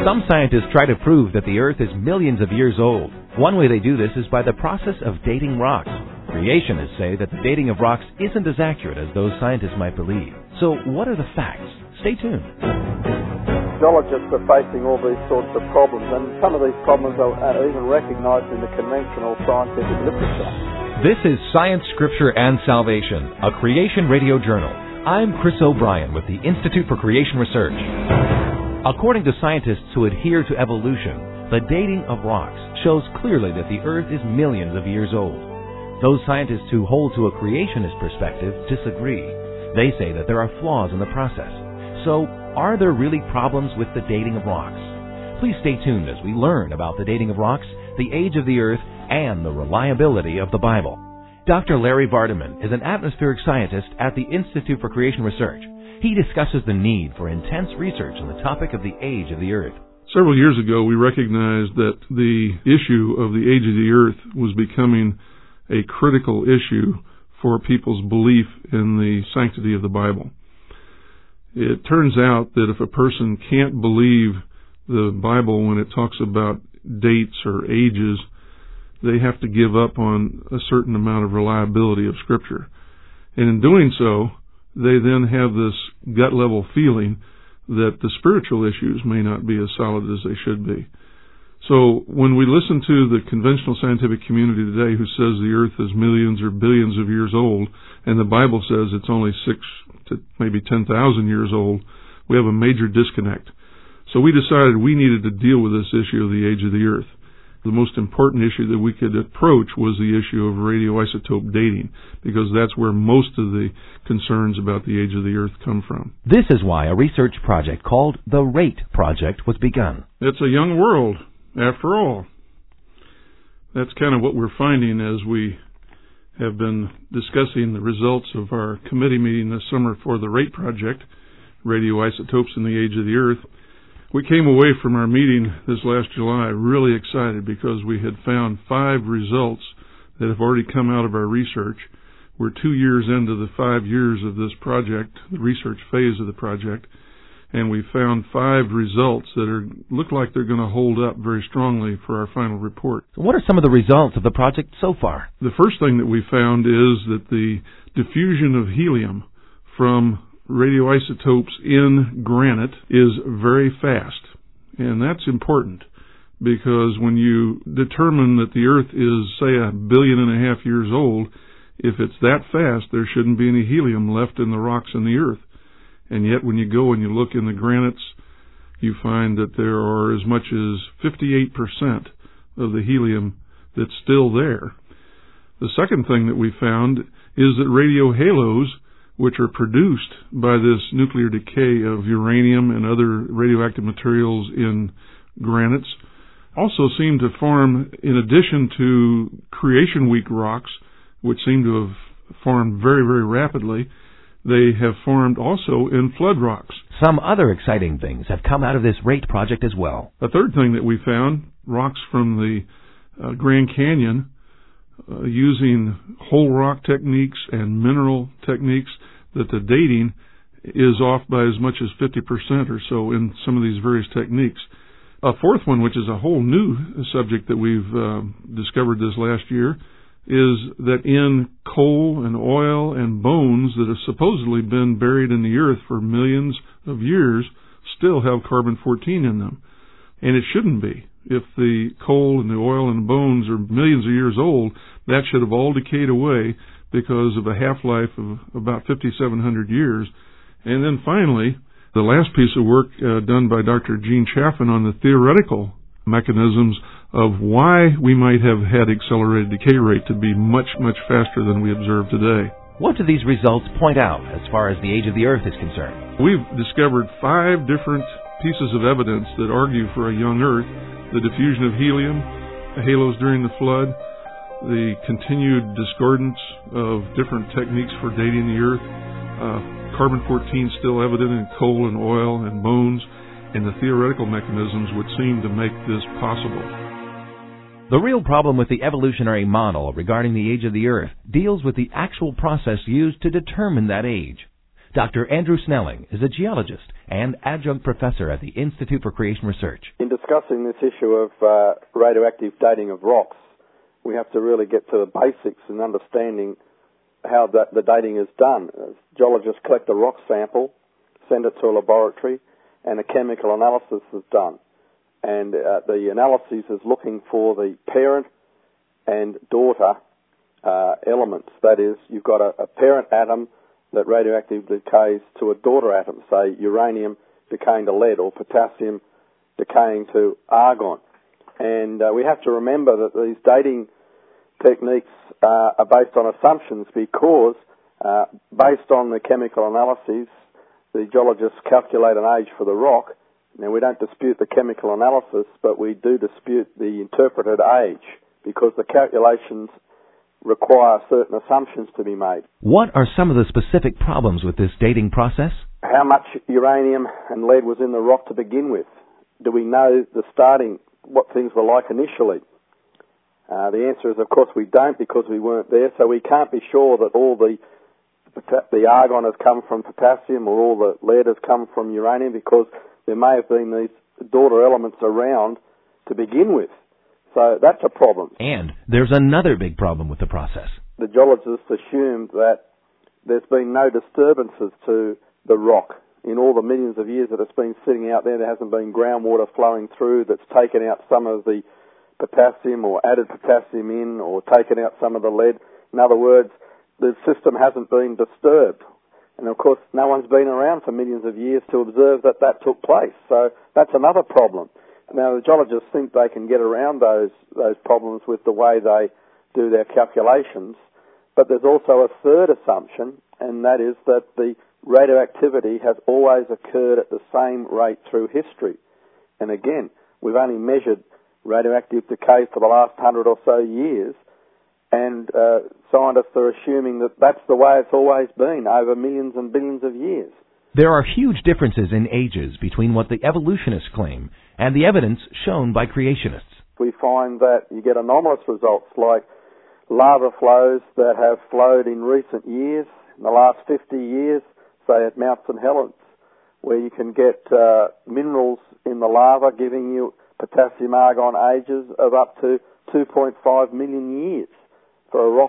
Some scientists try to prove that the Earth is millions of years old. One way they do this is by the process of dating rocks. Creationists say that the dating of rocks isn't as accurate as those scientists might believe. So what are the facts? Stay tuned. Geologists are facing all these sorts of problems, and some of these problems are even recognized in the conventional scientific literature. This is Science, Scripture, and Salvation, a Creation Radio journal. I'm Chris O'Brien with the Institute for Creation Research. According to scientists who adhere to evolution, the dating of rocks shows clearly that the Earth is millions of years old. Those scientists who hold to a creationist perspective disagree. They say that there are flaws in the process. So, are there really problems with the dating of rocks? Please stay tuned as we learn about the dating of rocks, the age of the Earth, and the reliability of the Bible. Dr. Larry Vardaman is an atmospheric scientist at the Institute for Creation Research. He discusses the need for intense research on the topic of the age of the Earth. Several years ago, we recognized that the issue of the age of the Earth was becoming a critical issue for people's belief in the sanctity of the Bible. It turns out that if a person can't believe the Bible when it talks about dates or ages, they have to give up on a certain amount of reliability of Scripture. And in doing so, they then have this gut-level feeling that the spiritual issues may not be as solid as they should be. So when we listen to the conventional scientific community today who says the Earth is millions or billions of years old, and the Bible says it's only 6 to maybe 10,000 years old, we have a major disconnect. So we decided we needed to deal with this issue of the age of the Earth. The most important issue that we could approach was the issue of radioisotope dating, because that's where most of the concerns about the age of the Earth come from. This is why a research project called the RATE Project was begun. It's a young world, after all. That's kind of what we're finding as we have been discussing the results of our committee meeting this summer for the RATE Project, Radioisotopes in the Age of the Earth. We came away from our meeting this last July really excited because we had found 5 results that have already come out of our research. We're 2 years into the 5 years of this project, the research phase of the project, and we found 5 results that look like they're going to hold up very strongly for our final report. So what are some of the results of the project so far? The first thing that we found is that the diffusion of helium from radioisotopes in granite is very fast. And that's important because when you determine that the Earth is, say, 1.5 billion years old, if it's that fast, there shouldn't be any helium left in the rocks in the Earth. And yet when you go and you look in the granites, you find that there are as much as 58% of the helium that's still there. The second thing that we found is that radio halos, which are produced by this nuclear decay of uranium and other radioactive materials in granites, also seem to form, in addition to Creation Week rocks, which seem to have formed very, very rapidly, they have formed also in flood rocks. Some other exciting things have come out of this RATE project as well. A third thing that we found, rocks from the Grand Canyon, using whole rock techniques and mineral techniques, that the dating is off by as much as 50% or so in some of these various techniques. A fourth one, which is a whole new subject that we've discovered this last year, is that in coal and oil and bones that have supposedly been buried in the Earth for millions of years still have carbon-14 in them. And it shouldn't be. If the coal and the oil and the bones are millions of years old, that should have all decayed away because of a half-life of about 5,700 years. And then finally, the last piece of work done by Dr. Gene Chaffin on the theoretical mechanisms of why we might have had accelerated decay rate to be much, much faster than we observe today. What do these results point out as far as the age of the Earth is concerned? We've discovered 5 different pieces of evidence that argue for a young Earth: the diffusion of helium, the halos during the flood, the continued discordance of different techniques for dating the Earth, carbon-14 still evident in coal and oil and bones, and the theoretical mechanisms would seem to make this possible. The real problem with the evolutionary model regarding the age of the Earth deals with the actual process used to determine that age. Dr. Andrew Snelling is a geologist and adjunct professor at the Institute for Creation Research. In discussing this issue of radioactive dating of rocks, we have to really get to the basics in understanding how the dating is done. Geologists collect a rock sample, send it to a laboratory, and a chemical analysis is done. And the analysis is looking for the parent and daughter elements. That is, you've got a parent atom that radioactively decays to a daughter atom, say uranium decaying to lead or potassium decaying to argon. And we have to remember that these dating techniques are based on assumptions because based on the chemical analyses, the geologists calculate an age for the rock. Now, we don't dispute the chemical analysis, but we do dispute the interpreted age because the calculations require certain assumptions to be made. What are some of the specific problems with this dating process? How much uranium and lead was in the rock to begin with? Do we know what things were like initially? The answer is, of course, we don't because we weren't there, so we can't be sure that all the argon has come from potassium or all the lead has come from uranium because there may have been these daughter elements around to begin with. So that's a problem. And there's another big problem with the process. The geologists assumed that there's been no disturbances to the rock. In all the millions of years that it's been sitting out there, there hasn't been groundwater flowing through that's taken out some of the potassium or added potassium in or taken out some of the lead. In other words, the system hasn't been disturbed. And of course, no one's been around for millions of years to observe that took place. So that's another problem. Now, the geologists think they can get around those problems with the way they do their calculations, but there's also a third assumption, and that is that the radioactivity has always occurred at the same rate through history. And again, we've only measured radioactive decay for the last 100 or so years, and scientists are assuming that that's the way it's always been over millions and billions of years. There are huge differences in ages between what the evolutionists claim and the evidence shown by creationists. We find that you get anomalous results like lava flows that have flowed in recent years, in the last 50 years, say at Mount St. Helens, where you can get minerals in the lava giving you potassium argon ages of up to 2.5 million years for a rock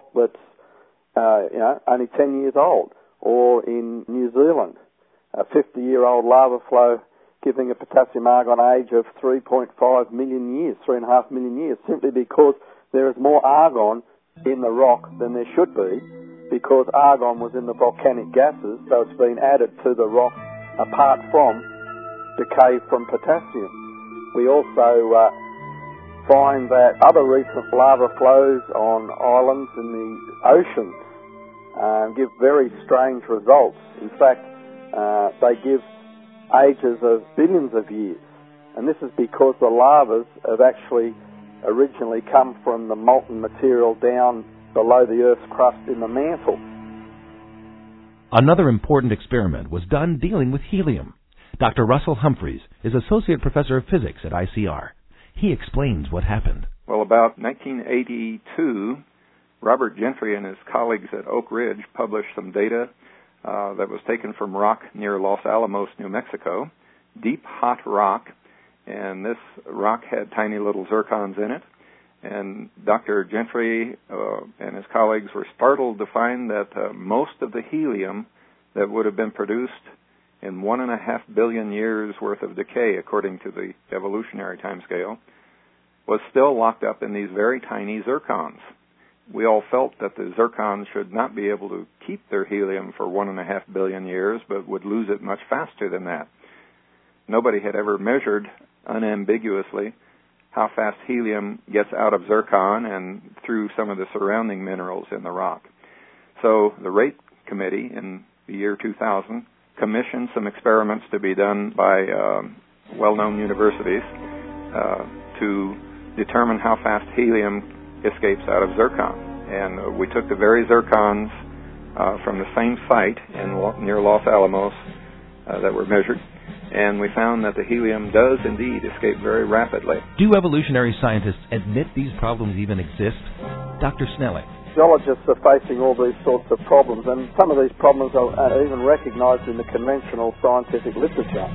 that's only 10 years old. Or in New Zealand, a 50-year-old lava flow giving a potassium argon age of 3.5 million years, 3.5 million years, simply because there is more argon in the rock than there should be, because argon was in the volcanic gases, so it's been added to the rock apart from decay from potassium. We also find that other recent lava flows on islands in the oceans give very strange results. In fact, they give ages of billions of years. And this is because the lavas have actually originally come from the molten material down below the Earth's crust in the mantle. Another important experiment was done dealing with helium. Dr. Russell Humphreys is Associate Professor of Physics at ICR. He explains what happened. Well, about 1982, Robert Gentry and his colleagues at Oak Ridge published some data that was taken from rock near Los Alamos, New Mexico, deep, hot rock, and this rock had tiny little zircons in it. And Dr. Gentry and his colleagues were startled to find that most of the helium that would have been produced in 1.5 billion years worth of decay, according to the evolutionary timescale, was still locked up in these very tiny zircons. We all felt that the zircons should not be able to keep their helium for 1.5 billion years, but would lose it much faster than that. Nobody had ever measured unambiguously how fast helium gets out of zircon and through some of the surrounding minerals in the rock. So the Rate Committee in the year 2000 commissioned some experiments to be done by well-known universities to determine how fast helium escapes out of zircon. And we took the very zircons from the same site near Los Alamos that were measured, and we found that the helium does indeed escape very rapidly. Do evolutionary scientists admit these problems even exist? Dr. Snelling. geologists are facing all these sorts of problems, and some of these problems are even recognised in the conventional scientific literature.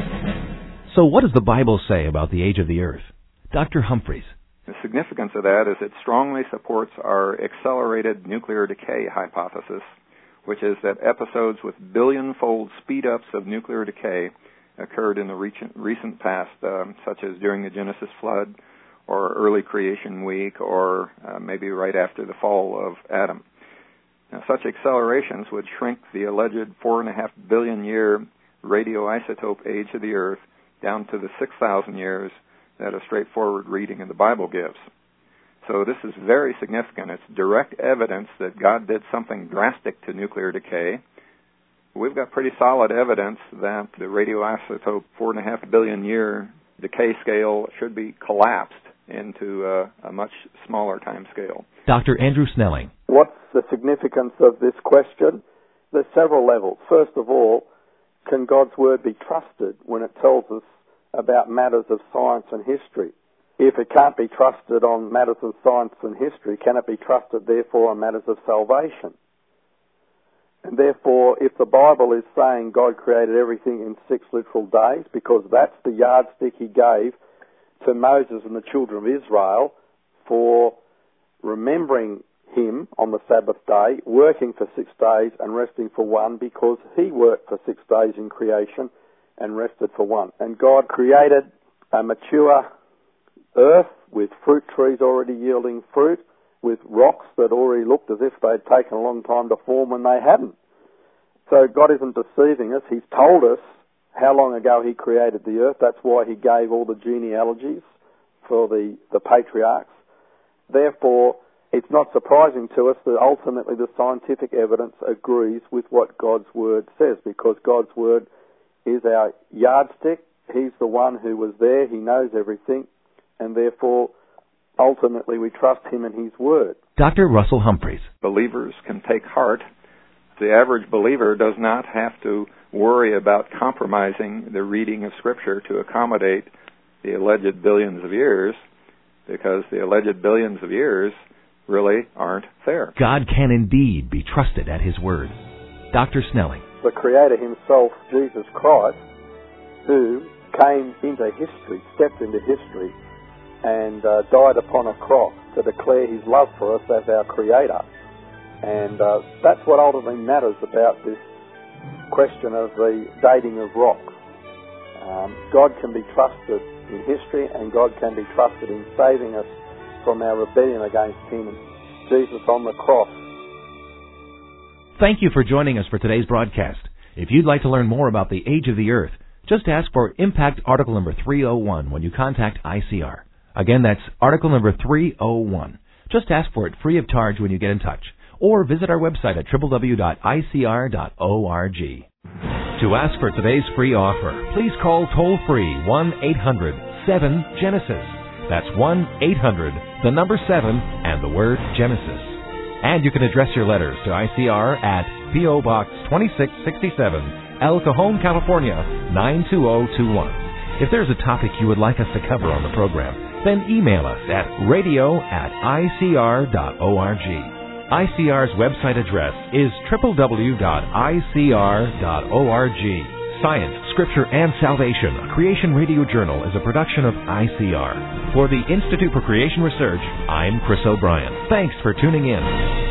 So what does the Bible say about the age of the earth? Dr. Humphreys. The significance of that is it strongly supports our accelerated nuclear decay hypothesis, which is that episodes with billion-fold speed-ups of nuclear decay occurred in the recent past, such as during the Genesis flood or early creation week or maybe right after the fall of Adam. Now, such accelerations would shrink the alleged 4.5 billion year radioisotope age of the Earth down to the 6,000 years that a straightforward reading of the Bible gives. So this is very significant. It's direct evidence that God did something drastic to nuclear decay. We've got pretty solid evidence that the radioisotope 4.5 billion year decay scale should be collapsed into a much smaller time scale. Dr. Andrew Snelling. What's the significance of this question? There's several levels. First of all, can God's Word be trusted when it tells us about matters of science and history? If it can't be trusted on matters of science and history, can it be trusted, therefore, on matters of salvation? And therefore, if the Bible is saying God created everything in 6 literal days, because that's the yardstick he gave to Moses and the children of Israel for remembering him on the Sabbath day, working for 6 days and resting for one, because he worked for 6 days in creation and rested for one. And God created a mature earth with fruit trees already yielding fruit, with rocks that already looked as if they'd taken a long time to form when they hadn't. So God isn't deceiving us. He's told us how long ago he created the earth. That's why he gave all the genealogies for the patriarchs. Therefore, it's not surprising to us that ultimately the scientific evidence agrees with what God's Word says, because God's Word is our yardstick. He's the one who was there. He knows everything, and therefore ultimately we trust him and his Word. Dr. Russell Humphreys. Believers can take heart. The average believer does not have to worry about compromising the reading of Scripture to accommodate the alleged billions of years, because the alleged billions of years really aren't there. God can indeed be trusted at his word. Dr. Snelling. The Creator himself, Jesus Christ, who came into history, stepped into history, and died upon a cross to declare his love for us as our Creator. And that's what ultimately matters about this question of the dating of rocks. God can be trusted in history, and God can be trusted in saving us from our rebellion against him and Jesus on the cross. Thank you for joining us for today's broadcast. If you'd like to learn more about the age of the earth, just ask for Impact Article number 301 when you contact ICR. Again, that's Article number 301. Just ask for it free of charge when you get in touch, or visit our website at www.icr.org. To ask for today's free offer, please call toll-free 1-800-7-GENESIS. That's 1-800, the number 7, and the word Genesis. And you can address your letters to ICR at P.O. Box 2667, El Cajon, California, 92021. If there's a topic you would like us to cover on the program, then email us at radio@icr.org. ICR's website address is www.icr.org. Science, Scripture, and Salvation, a Creation Radio Journal, is a production of ICR. For the Institute for Creation Research, I'm Chris O'Brien. Thanks for tuning in.